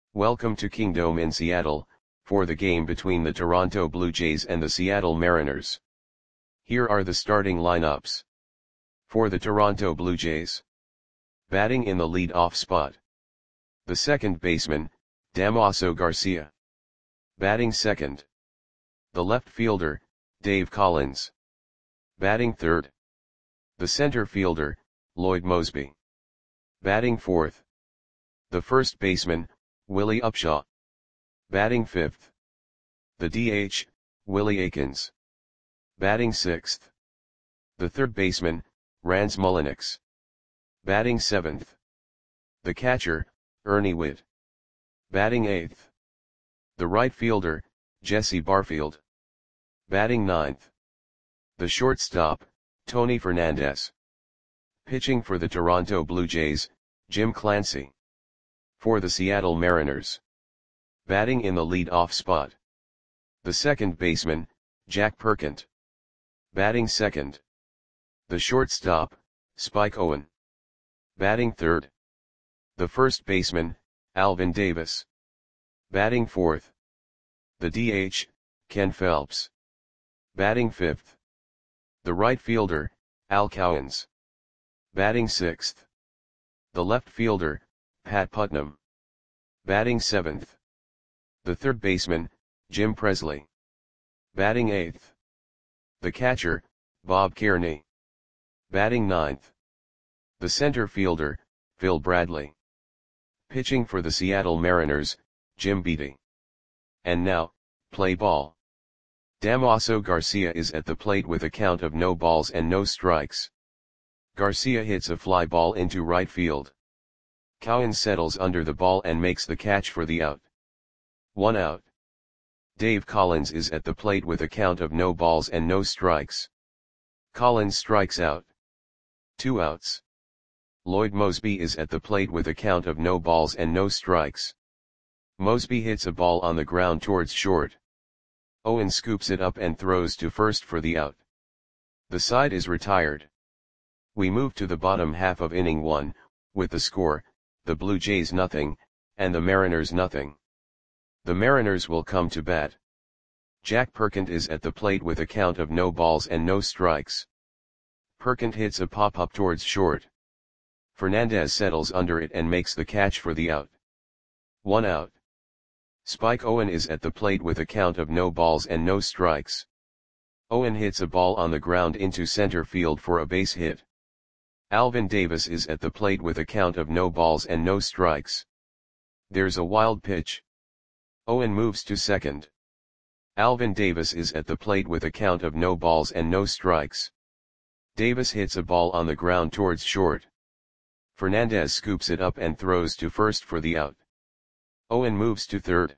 Welcome to Kingdome in Seattle, for the game between the Toronto Blue Jays and the Seattle Mariners. Here are the starting lineups. For the Toronto Blue Jays. Batting in the lead-off spot. The second baseman, Damaso Garcia. Batting second. The left fielder, Dave Collins. Batting third. The center fielder, Lloyd Moseby. Batting fourth. The first baseman, Willie Upshaw. Batting fifth. The DH, Willie Aikens. Batting sixth. The third baseman, Rans Mulliniks. Batting seventh. The catcher, Ernie Whitt. Batting eighth. The right fielder, Jesse Barfield. Batting ninth. The shortstop, Tony Fernandez. Pitching for the Toronto Blue Jays, Jim Clancy. For the Seattle Mariners. Batting in the lead-off spot. The second baseman, Jack Perkent. Batting second. The shortstop, Spike Owen. Batting third. The first baseman, Alvin Davis. Batting fourth. The DH, Ken Phelps. Batting fifth. The right fielder, Al Cowens. Batting sixth. The left fielder, Pat Putnam. Batting seventh. The third baseman, Jim Presley. Batting eighth. The catcher, Bob Kearney. Batting ninth. The center fielder, Phil Bradley. Pitching for the Seattle Mariners, Jim Beattie. And now, play ball. Damaso Garcia is at the plate with a count of no balls and no strikes. Garcia hits a fly ball into right field. Cowens settles under the ball and makes the catch for the out. 1 out. Dave Collins is at the plate with a count of no balls and no strikes. Collins strikes out. 2 outs. Lloyd Moseby is at the plate with a count of no balls and no strikes. Moseby hits a ball on the ground towards short. Owen scoops it up and throws to first for the out. The side is retired. We move to the bottom half of inning 1, with the score, the Blue Jays nothing, and the Mariners nothing. The Mariners will come to bat. Jack Perkent is at the plate with a count of no balls and no strikes. Perkent hits a pop-up towards short. Fernandez settles under it and makes the catch for the out. 1 out. Spike Owen is at the plate with a count of no balls and no strikes. Owen hits a ball on the ground into center field for a base hit. Alvin Davis is at the plate with a count of no balls and no strikes. There's a wild pitch. Owen moves to second. Alvin Davis is at the plate with a count of no balls and no strikes. Davis hits a ball on the ground towards short. Fernandez scoops it up and throws to first for the out. Owen moves to third.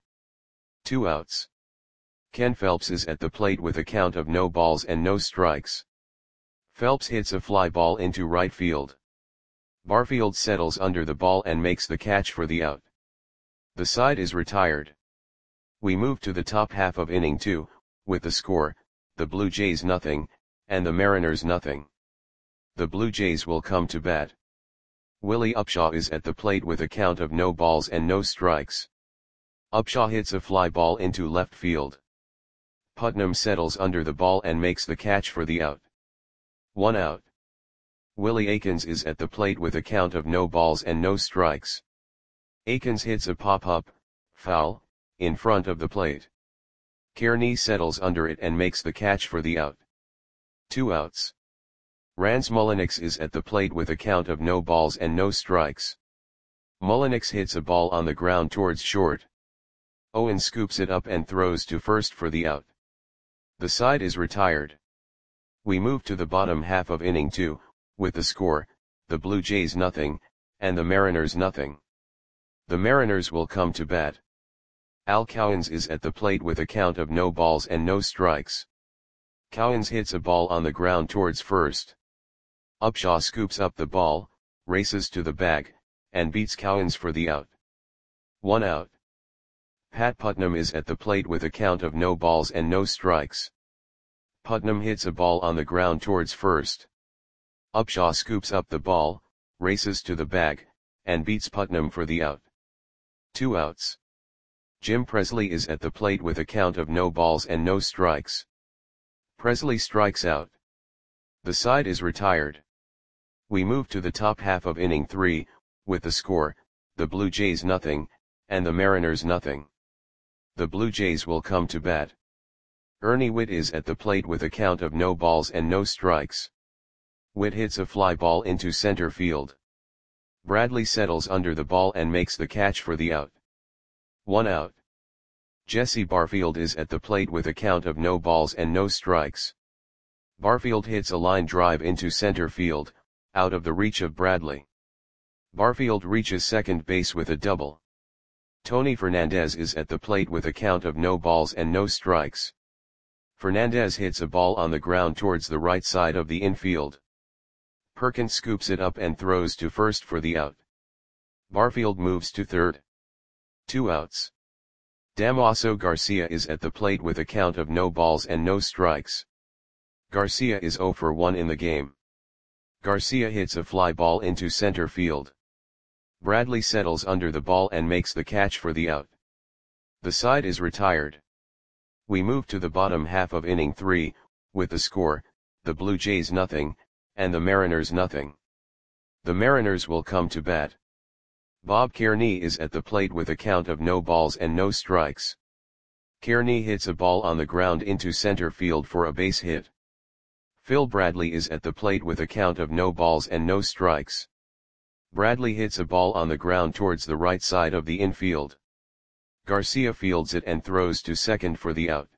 2 outs. Ken Phelps is at the plate with a count of no balls and no strikes. Phelps hits a fly ball into right field. Barfield settles under the ball and makes the catch for the out. The side is retired. We move to the top half of inning 2, with the score, the Blue Jays nothing, and the Mariners nothing. The Blue Jays will come to bat. Willie Upshaw is at the plate with a count of no balls and no strikes. Upshaw hits a fly ball into left field. Putnam settles under the ball and makes the catch for the out. 1 out. Willie Aikens is at the plate with a count of no balls and no strikes. Aikens hits a pop-up, foul, in front of the plate. Kearney settles under it and makes the catch for the out. 2 outs. Rans Mulliniks is at the plate with a count of no balls and no strikes. Mulliniks hits a ball on the ground towards short. Owen scoops it up and throws to first for the out. The side is retired. We move to the bottom half of inning 2, with the score, the Blue Jays nothing, and the Mariners nothing. The Mariners will come to bat. Al Cowens is at the plate with a count of no balls and no strikes. Cowens hits a ball on the ground towards first. Upshaw scoops up the ball, races to the bag, and beats Cowens for the out. 1 out. Pat Putnam is at the plate with a count of no balls and no strikes. Putnam hits a ball on the ground towards first. Upshaw scoops up the ball, races to the bag, and beats Putnam for the out. 2 outs. Jim Presley is at the plate with a count of no balls and no strikes. Presley strikes out. The side is retired. We move to the top half of inning 3, with the score, the Blue Jays nothing, and the Mariners nothing. The Blue Jays will come to bat. Ernie Whitt is at the plate with a count of no balls and no strikes. Whitt hits a fly ball into center field. Bradley settles under the ball and makes the catch for the out. 1 out. Jesse Barfield is at the plate with a count of no balls and no strikes. Barfield hits a line drive into center field, out of the reach of Bradley. Barfield reaches second base with a double. Tony Fernandez is at the plate with a count of no balls and no strikes. Fernandez hits a ball on the ground towards the right side of the infield. Perkins scoops it up and throws to first for the out. Barfield moves to third. 2 outs. Damaso Garcia is at the plate with a count of no balls and no strikes. Garcia is 0 for 1 in the game. Garcia hits a fly ball into center field. Bradley settles under the ball and makes the catch for the out. The side is retired. We move to the bottom half of inning 3, with the score, the Blue Jays nothing, and the Mariners nothing. The Mariners will come to bat. Bob Kearney is at the plate with a count of no balls and no strikes. Kearney hits a ball on the ground into center field for a base hit. Phil Bradley is at the plate with a count of no balls and no strikes. Bradley hits a ball on the ground towards the right side of the infield. Garcia fields it and throws to second for the out.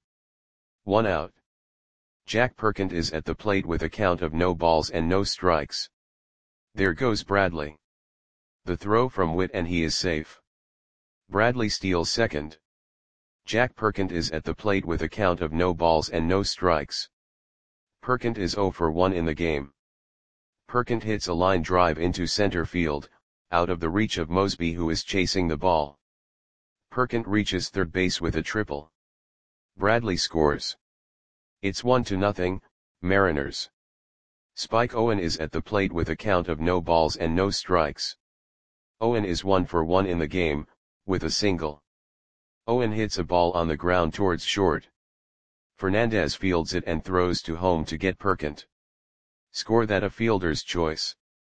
1 out. Jack Perkins is at the plate with a count of no balls and no strikes. There goes Bradley. The throw from Whitt and he is safe. Bradley steals second. Jack Perkins is at the plate with a count of no balls and no strikes. Perkins is 0 for 1 in the game. Perkins hits a line drive into center field, out of the reach of Mosby who is chasing the ball. Perkins reaches third base with a triple. Bradley scores. It's 1-0, Mariners. Spike Owen is at the plate with a count of no balls and no strikes. Owen is 1 for 1 in the game, with a single. Owen hits a ball on the ground towards short. Fernandez fields it and throws to home to get Perkins. Score that a fielder's choice.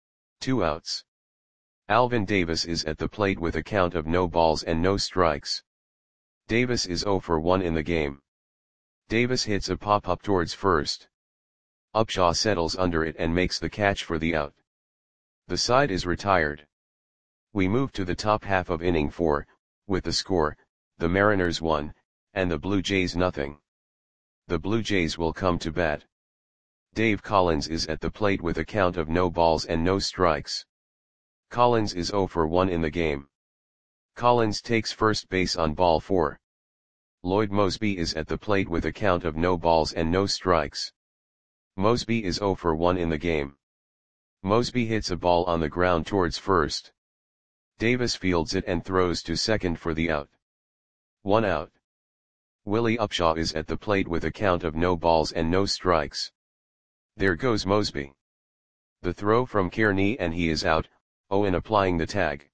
2 outs. Alvin Davis is at the plate with a count of no balls and no strikes. Davis is 0 for 1 in the game. Davis hits a pop-up towards first. Upshaw settles under it and makes the catch for the out. The side is retired. We move to the top half of inning 4, with the score, the Mariners 1, and the Blue Jays nothing. The Blue Jays will come to bat. Dave Collins is at the plate with a count of no balls and no strikes. Collins is 0 for 1 in the game. Collins takes first base on ball 4. Lloyd Mosby is at the plate with a count of no balls and no strikes. Mosby is 0 for 1 in the game. Mosby hits a ball on the ground towards first. Davis fields it and throws to second for the out. 1 out. Willie Upshaw is at the plate with a count of no balls and no strikes. There goes Mosby. The throw from Kearney and he is out, Owen applying the tag.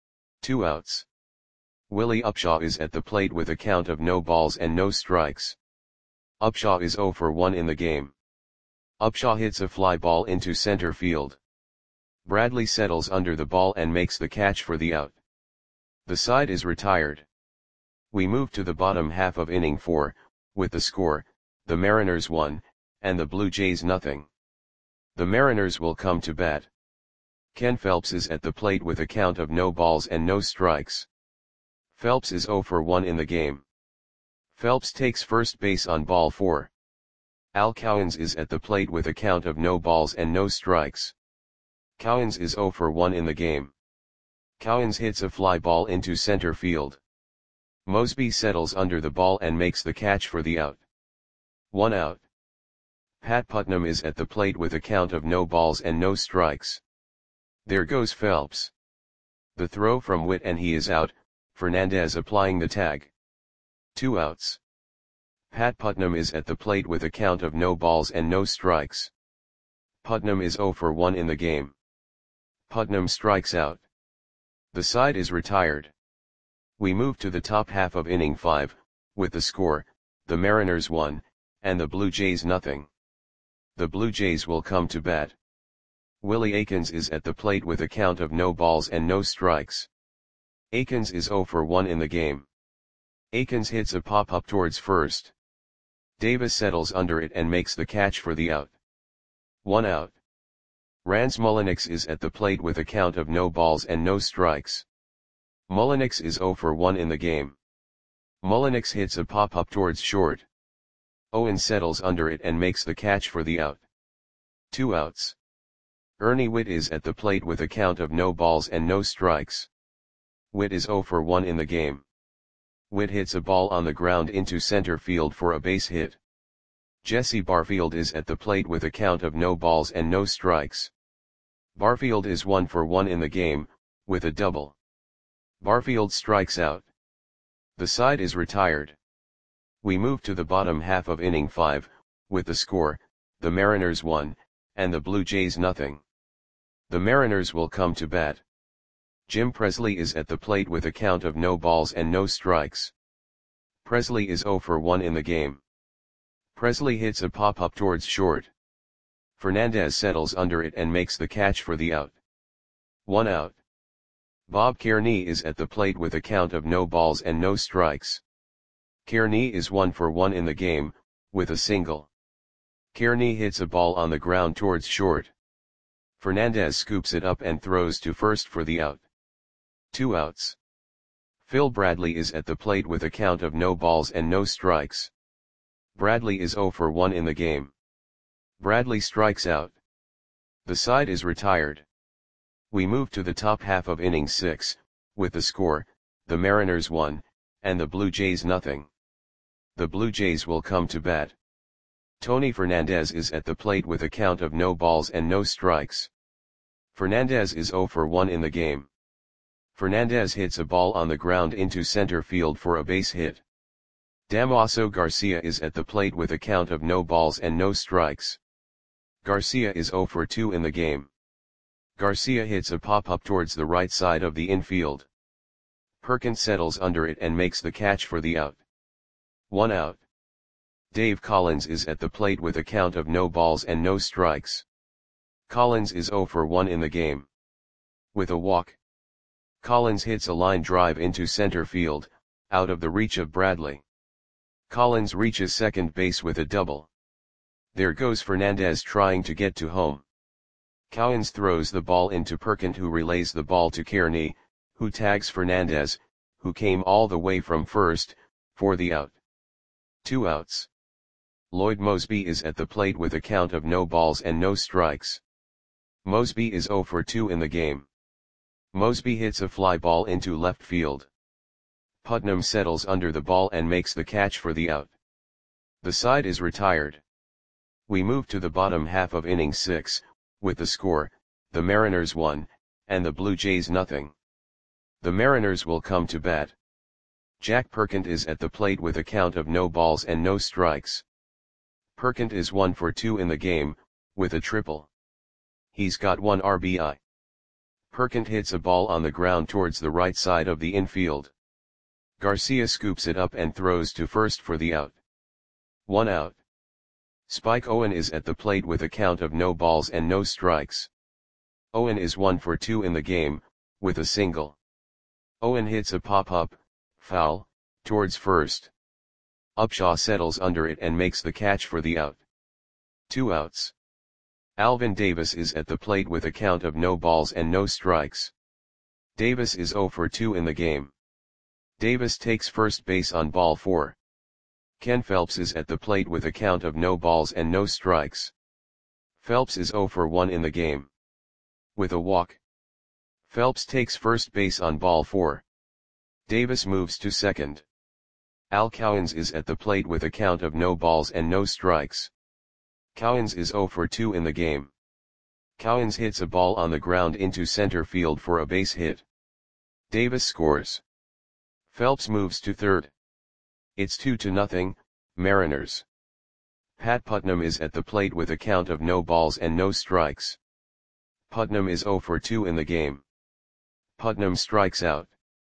2 outs. Willie Upshaw is at the plate with a count of no balls and no strikes. Upshaw is 0 for 1 in the game. Upshaw hits a fly ball into center field. Bradley settles under the ball and makes the catch for the out. The side is retired. We move to the bottom half of inning 4, with the score, the Mariners 1, and the Blue Jays nothing. The Mariners will come to bat. Ken Phelps is at the plate with a count of no balls and no strikes. Phelps is 0 for 1 in the game. Phelps takes first base on ball 4. Al Cowens is at the plate with a count of no balls and no strikes. Cowens is 0 for 1 in the game. Cowens hits a fly ball into center field. Mosby settles under the ball and makes the catch for the out. 1 out. Pat Putnam is at the plate with a count of no balls and no strikes. There goes Phelps. The throw from Whitt and he is out, Fernandez applying the tag. 2 outs. Pat Putnam is at the plate with a count of no balls and no strikes. Putnam is 0 for 1 in the game. Putnam strikes out. The side is retired. We move to the top half of inning 5, with the score, the Mariners 1, and the Blue Jays nothing. The Blue Jays will come to bat. Willie Aikens is at the plate with a count of no balls and no strikes. Aikens is 0 for 1 in the game. Aikens hits a pop-up towards first. Davis settles under it and makes the catch for the out. 1 out. Rans Mulliniks is at the plate with a count of no balls and no strikes. Mulliniks is 0 for 1 in the game. Mulliniks hits a pop-up towards short. Owen settles under it and makes the catch for the out. 2 outs. Ernie Whitt is at the plate with a count of no balls and no strikes. Whitt is 0 for 1 in the game. Whitt hits a ball on the ground into center field for a base hit. Jesse Barfield is at the plate with a count of no balls and no strikes. Barfield is 1 for 1 in the game, with a double. Barfield strikes out. The side is retired. We move to the bottom half of inning 5, with the score, the Mariners 1, and the Blue Jays nothing. The Mariners will come to bat. Jim Presley is at the plate with a count of no balls and no strikes. Presley is 0 for 1 in the game. Presley hits a pop-up towards short. Fernandez settles under it and makes the catch for the out. 1 out. Bob Kearney is at the plate with a count of no balls and no strikes. Kearney is 1 for 1 in the game, with a single. Kearney hits a ball on the ground towards short. Fernandez scoops it up and throws to first for the out. 2 outs. Phil Bradley is at the plate with a count of no balls and no strikes. Bradley is 0 for 1 in the game. Bradley strikes out. The side is retired. We move to the top half of inning 6, with the score, the Mariners 1, and the Blue Jays nothing. The Blue Jays will come to bat. Tony Fernandez is at the plate with a count of no balls and no strikes. Fernandez is 0 for 1 in the game. Fernandez hits a ball on the ground into center field for a base hit. Damaso Garcia is at the plate with a count of no balls and no strikes. Garcia is 0 for 2 in the game. Garcia hits a pop-up towards the right side of the infield. Perkins settles under it and makes the catch for the out. 1 out. Dave Collins is at the plate with a count of no balls and no strikes. Collins is 0 for 1 in the game. With a walk. Collins hits a line drive into center field, out of the reach of Bradley. Collins reaches second base with a double. There goes Fernandez trying to get to home. Cowens throws the ball into Perkins, who relays the ball to Kearney, who tags Fernandez, who came all the way from first, for the out. 2 outs. Lloyd Mosby is at the plate with a count of no balls and no strikes. Mosby is 0 for 2 in the game. Mosby hits a fly ball into left field. Putnam settles under the ball and makes the catch for the out. The side is retired. We move to the bottom half of inning 6, with the score, the Mariners 1, and the Blue Jays nothing. The Mariners will come to bat. Jack Perkins is at the plate with a count of no balls and no strikes. Perkins is 1 for 2 in the game, with a triple. He's got 1 RBI. Perkins hits a ball on the ground towards the right side of the infield. Garcia scoops it up and throws to first for the out. 1 out. Spike Owen is at the plate with a count of no balls and no strikes. Owen is 1 for 2 in the game, with a single. Owen hits a pop-up, foul, towards first. Upshaw settles under it and makes the catch for the out. 2 outs. Alvin Davis is at the plate with a count of no balls and no strikes. Davis is 0 for 2 in the game. Davis takes first base on ball 4. Ken Phelps is at the plate with a count of no balls and no strikes. Phelps is 0 for 1 in the game. With a walk. Phelps takes first base on ball 4. Davis moves to second. Al Cowens is at the plate with a count of no balls and no strikes. Cowens is 0 for 2 in the game. Cowens hits a ball on the ground into center field for a base hit. Davis scores. Phelps moves to third. It's 2-0, Mariners. Pat Putnam is at the plate with a count of no balls and no strikes. Putnam is 0 for 2 in the game. Putnam strikes out.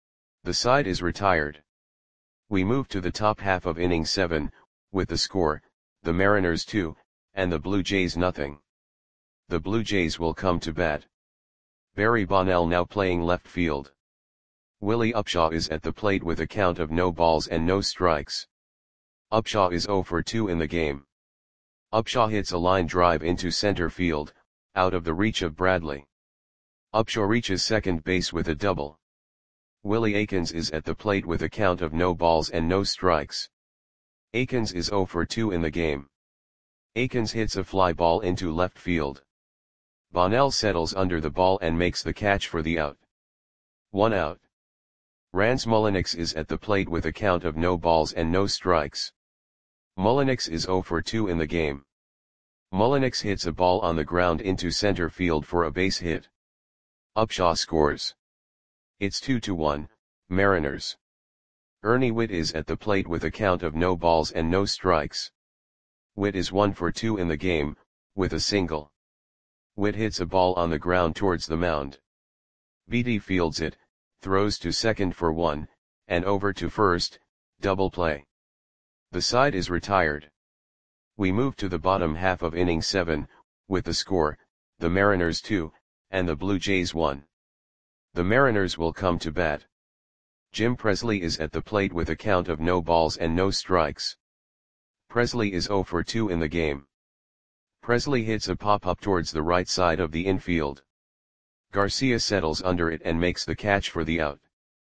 The side is retired. We move to the top half of inning 7, with the score, the Mariners 2, and the Blue Jays nothing. The Blue Jays will come to bat. Barry Bonnell now playing left field. Willie Upshaw is at the plate with a count of no balls and no strikes. Upshaw is 0 for 2 in the game. Upshaw hits a line drive into center field, out of the reach of Bradley. Upshaw reaches second base with a double. Willie Aikens is at the plate with a count of no balls and no strikes. Aikens is 0 for 2 in the game. Aikens hits a fly ball into left field. Bonnell settles under the ball and makes the catch for the out. 1 out. Rans Mulliniks is at the plate with a count of no balls and no strikes. Mulliniks is 0 for 2 in the game. Mulliniks hits a ball on the ground into center field for a base hit. Upshaw scores. It's 2-1, Mariners. Ernie Whitt is at the plate with a count of no balls and no strikes. Whitt is 1 for 2 in the game, with a single. Whitt hits a ball on the ground towards the mound. Beatty fields it, throws to second for 1, and over to first, double play. The side is retired. We move to the bottom half of inning 7, with the score, the Mariners 2, and the Blue Jays 1. The Mariners will come to bat. Jim Presley is at the plate with a count of no balls and no strikes. Presley is 0 for 2 in the game. Presley hits a pop-up towards the right side of the infield. Garcia settles under it and makes the catch for the out.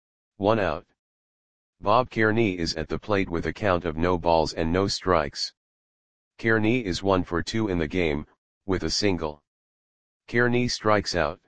1 out. Bob Kearney is at the plate with a count of no balls and no strikes. Kearney is 1 for 2 in the game, with a single. Kearney strikes out.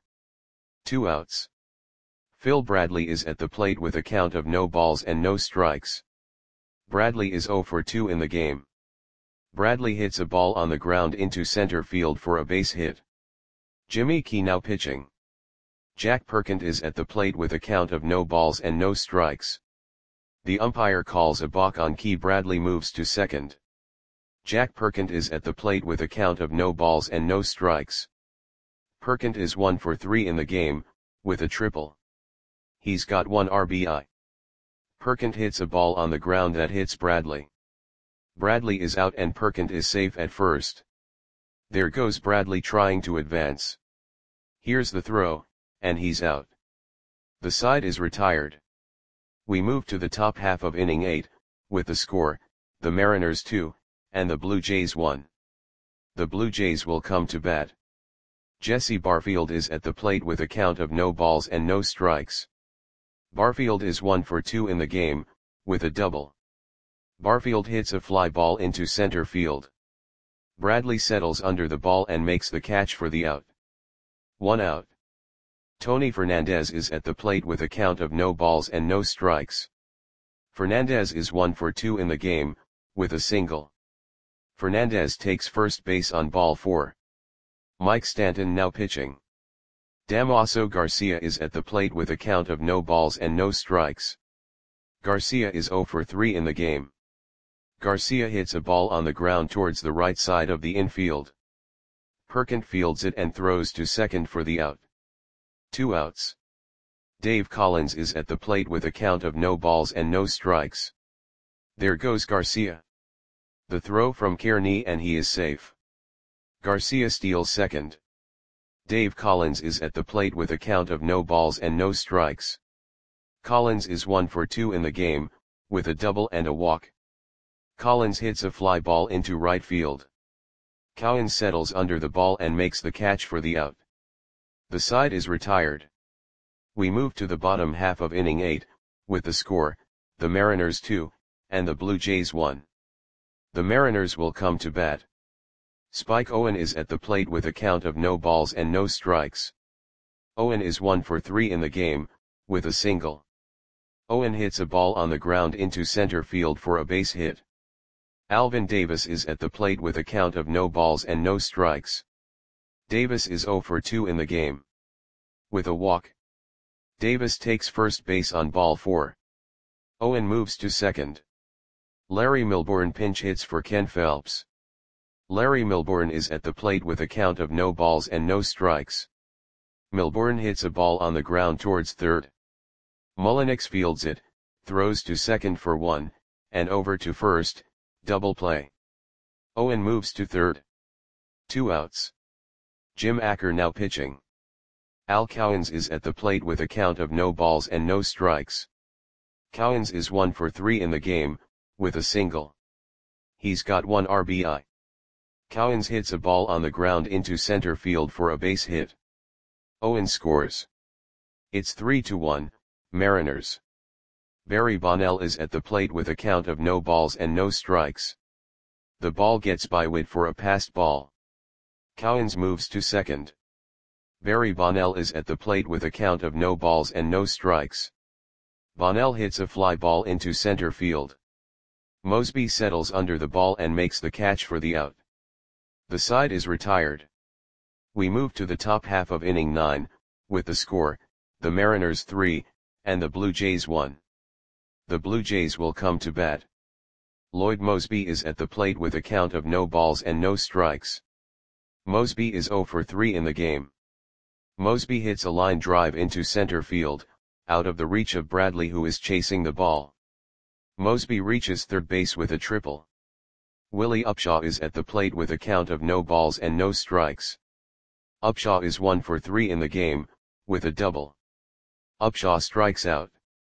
2 outs. Phil Bradley is at the plate with a count of no balls and no strikes. Bradley is 0 for 2 in the game. Bradley hits a ball on the ground into center field for a base hit. Jimmy Key now pitching. Jack Perkins is at the plate with a count of no balls and no strikes. The umpire calls a balk on Key. Bradley moves to second. Jack Perkins is at the plate with a count of no balls and no strikes. Perkins is 1 for 3 in the game, with a triple. He's got 1 RBI. Perkins hits a ball on the ground that hits Bradley. Bradley is out and Perkins is safe at first. There goes Bradley trying to advance. Here's the throw, and he's out. The side is retired. We move to the top half of inning 8, with the score, the Mariners 2, and the Blue Jays 1. The Blue Jays will come to bat. Jesse Barfield is at the plate with a count of no balls and no strikes. Barfield is 1 for 2 in the game, with a double. Barfield hits a fly ball into center field. Bradley settles under the ball and makes the catch for the out. 1 out. Tony Fernandez is at the plate with a count of no balls and no strikes. Fernandez is 1 for 2 in the game, with a single. Fernandez takes first base on ball 4. Mike Stanton now pitching. Damaso Garcia is at the plate with a count of no balls and no strikes. Garcia is 0 for 3 in the game. Garcia hits a ball on the ground towards the right side of the infield. Perkins fields it and throws to second for the out. 2 outs. Dave Collins is at the plate with a count of no balls and no strikes. There goes Garcia. The throw from Kearney and he is safe. Garcia steals second. Dave Collins is at the plate with a count of no balls and no strikes. Collins is 1 for 2 in the game, with a double and a walk. Collins hits a fly ball into right field. Cowan settles under the ball and makes the catch for the out. The side is retired. We move to the bottom half of inning 8, with the score, the Mariners 2, and the Blue Jays 1. The Mariners will come to bat. Spike Owen is at the plate with a count of no balls and no strikes. Owen is 1 for 3 in the game, with a single. Owen hits a ball on the ground into center field for a base hit. Alvin Davis is at the plate with a count of no balls and no strikes. Davis is 0 for 2 in the game. With a walk. Davis takes first base on ball 4. Owen moves to second. Larry Milbourne pinch hits for Ken Phelps. Larry Milbourne is at the plate with a count of no balls and no strikes. Milbourne hits a ball on the ground towards third. Mullenix fields it, throws to second for 1, and over to first, double play. Owen moves to third. 2 outs. Jim Acker now pitching. Al Cowens is at the plate with a count of no balls and no strikes. Cowens is 1 for 3 in the game, with a single. He's got 1 RBI. Cowens hits a ball on the ground into center field for a base hit. Owen scores. It's 3-1, Mariners. Barry Bonnell is at the plate with a count of no balls and no strikes. The ball gets by Witt for a passed ball. Cowens moves to second. Barry Bonnell is at the plate with a count of no balls and no strikes. Bonnell hits a fly ball into center field. Mosby settles under the ball and makes the catch for the out. The side is retired. We move to the top half of inning 9, with the score, the Mariners 3, and the Blue Jays 1. The Blue Jays will come to bat. Lloyd Mosby is at the plate with a count of no balls and no strikes. Mosby is 0 for 3 in the game. Mosby hits a line drive into center field, out of the reach of Bradley, who is chasing the ball. Mosby reaches third base with a triple. Willie Upshaw is at the plate with a count of no balls and no strikes. Upshaw is 1 for 3 in the game, with a double. Upshaw strikes out.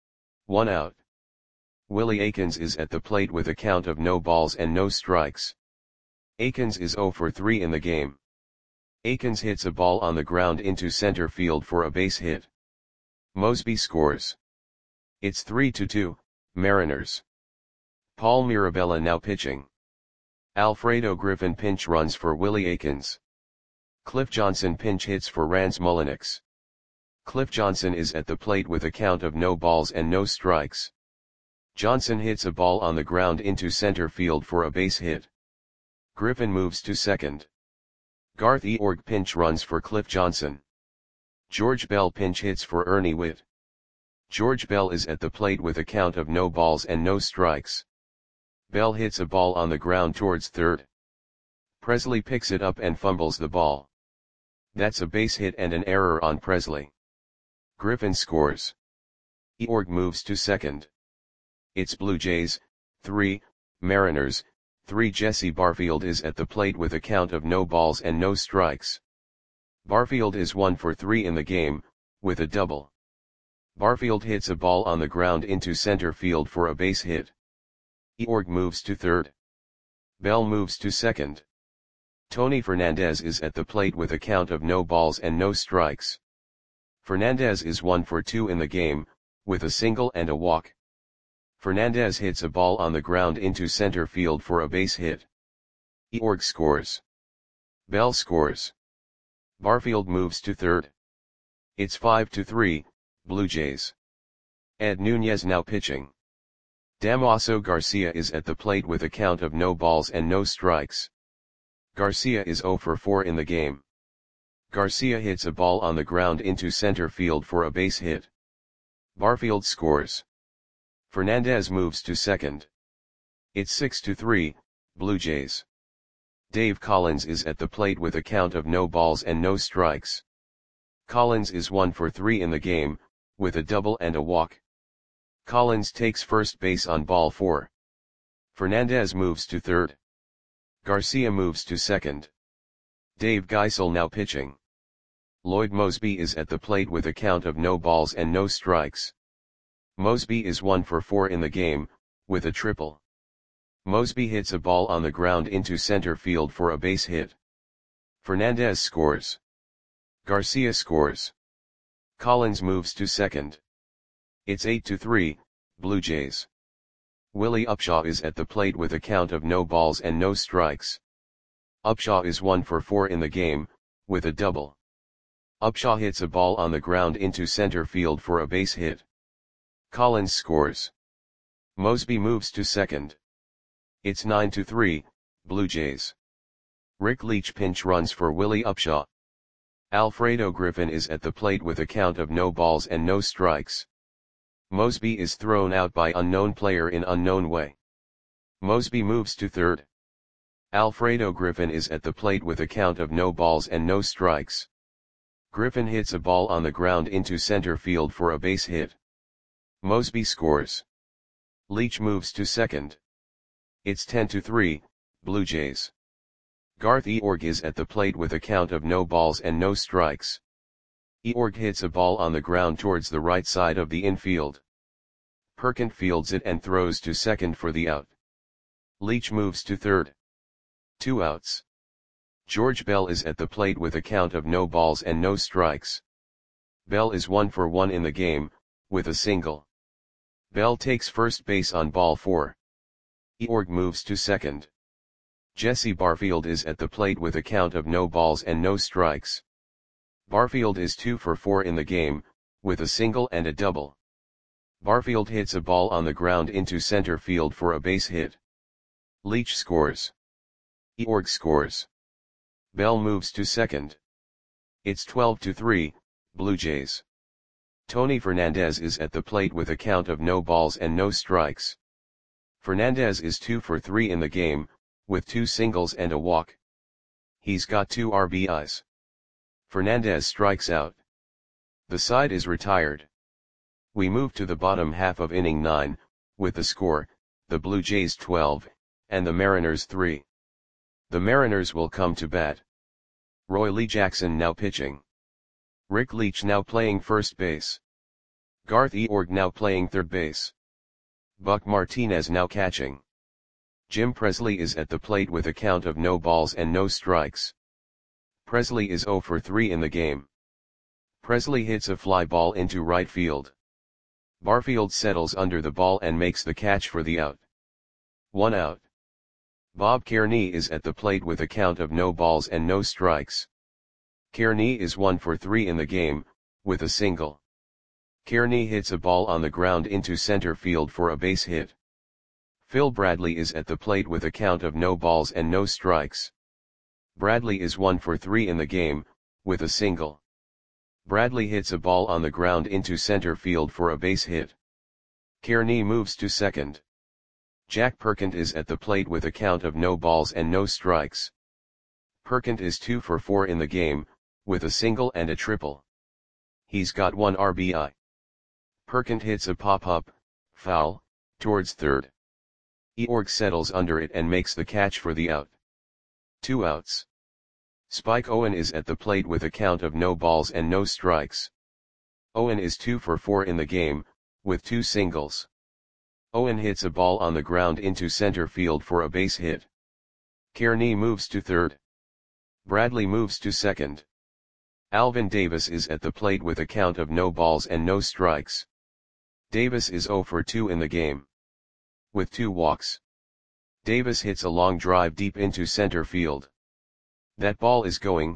1 out. Willie Aikens is at the plate with a count of no balls and no strikes. Aikens is 0 for 3 in the game. Aikens hits a ball on the ground into center field for a base hit. Mosby scores. It's 3-2, Mariners. Paul Mirabella now pitching. Alfredo Griffin pinch runs for Willie Aikens. Cliff Johnson pinch hits for Rans Mullenix. Cliff Johnson is at the plate with a count of no balls and no strikes. Johnson hits a ball on the ground into center field for a base hit. Griffin moves to second. Garth Eorg pinch runs for Cliff Johnson. George Bell pinch hits for Ernie Witt. George Bell is at the plate with a count of no balls and no strikes. Bell hits a ball on the ground towards third. Presley picks it up and fumbles the ball. That's a base hit and an error on Presley. Griffin scores. Eorg moves to second. It's Blue Jays, 3, Mariners, 3. Jesse Barfield is at the plate with a count of no balls and no strikes. Barfield is 1 for 3 in the game, with a double. Barfield hits a ball on the ground into center field for a base hit. Eorg moves to third. Bell moves to second. Tony Fernandez is at the plate with a count of no balls and no strikes. Fernandez is 1 for 2 in the game, with a single and a walk. Fernandez hits a ball on the ground into center field for a base hit. Eorg scores. Bell scores. Barfield moves to third. It's 5-3, Blue Jays. Ed Nunez now pitching. Damaso Garcia is at the plate with a count of no balls and no strikes. Garcia is 0 for 4 in the game. Garcia hits a ball on the ground into center field for a base hit. Barfield scores. Fernandez moves to second. It's 6-3, Blue Jays. Dave Collins is at the plate with a count of no balls and no strikes. Collins is 1 for 3 in the game, with a double and a walk. Collins takes first base on ball 4. Fernandez moves to third. Garcia moves to second. Dave Geisel now pitching. Lloyd Mosby is at the plate with a count of no balls and no strikes. Mosby is 1 for 4 in the game, with a triple. Mosby hits a ball on the ground into center field for a base hit. Fernandez scores. Garcia scores. Collins moves to second. It's 8-3, Blue Jays. Willie Upshaw is at the plate with a count of no balls and no strikes. Upshaw is 1 for 4 in the game, with a double. Upshaw hits a ball on the ground into center field for a base hit. Collins scores. Mosby moves to second. It's 9-3, Blue Jays. Rick Leach pinch runs for Willie Upshaw. Alfredo Griffin is at the plate with a count of no balls and no strikes. Mosby is thrown out by unknown player in unknown way. Mosby moves to third. Alfredo Griffin is at the plate with a count of no balls and no strikes. Griffin hits a ball on the ground into center field for a base hit. Mosby scores. Leach moves to second. It's 10-3, Blue Jays. Garth Eorg is at the plate with a count of no balls and no strikes. Eorg hits a ball on the ground towards the right side of the infield. Perkins fields it and throws to second for the out. Leach moves to third. 2 outs. George Bell is at the plate with a count of no balls and no strikes. Bell is 1 for 1 in the game, with a single. Bell takes first base on ball 4. Eorg moves to second. Jesse Barfield is at the plate with a count of no balls and no strikes. Barfield is 2 for 4 in the game, with a single and a double. Barfield hits a ball on the ground into center field for a base hit. Leach scores. Eorg scores. Bell moves to second. It's 12-3, Blue Jays. Tony Fernandez is at the plate with a count of no balls and no strikes. Fernandez is 2 for 3 in the game, with 2 singles and a walk. He's got 2 RBIs. Fernandez strikes out. The side is retired. We move to the bottom half of inning 9, with the score, the Blue Jays 12, and the Mariners 3. The Mariners will come to bat. Roy Lee Jackson now pitching. Rick Leach now playing first base. Garth Eorg now playing third base. Buck Martinez now catching. Jim Presley is at the plate with a count of no balls and no strikes. Presley is 0 for 3 in the game. Presley hits a fly ball into right field. Barfield settles under the ball and makes the catch for the out. 1 out. Bob Kearney is at the plate with a count of no balls and no strikes. Kearney is 1 for 3 in the game, with a single. Kearney hits a ball on the ground into center field for a base hit. Phil Bradley is at the plate with a count of no balls and no strikes. Bradley is 1 for 3 in the game, with a single. Bradley hits a ball on the ground into center field for a base hit. Kearney moves to second. Jack Perkins is at the plate with a count of no balls and no strikes. Perkins is 2 for 4 in the game, with a single and a triple. He's got 1 RBI. Perkins hits a pop-up, foul, towards third. Eorg settles under it and makes the catch for the out. 2 outs. Spike Owen is at the plate with a count of no balls and no strikes. Owen is 2 for 4 in the game, with 2 singles. Owen hits a ball on the ground into center field for a base hit. Kearney moves to third. Bradley moves to second. Alvin Davis is at the plate with a count of no balls and no strikes. Davis is 0 for 2 in the game. With 2 walks. Davis hits a long drive deep into center field. That ball is going,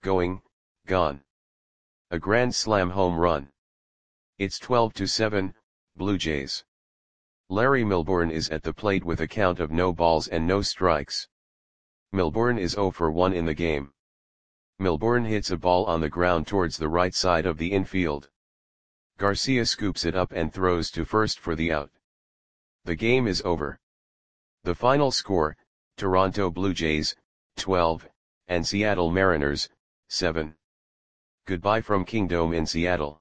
gone. A grand slam home run. It's 12-7, Blue Jays. Larry Milbourne is at the plate with a count of no balls and no strikes. Milbourne is 0 for 1 in the game. Milbourne hits a ball on the ground towards the right side of the infield. Garcia scoops it up and throws to first for the out. The game is over. The final score, Toronto Blue Jays, 12, and Seattle Mariners, 7. Goodbye from Kingdome in Seattle.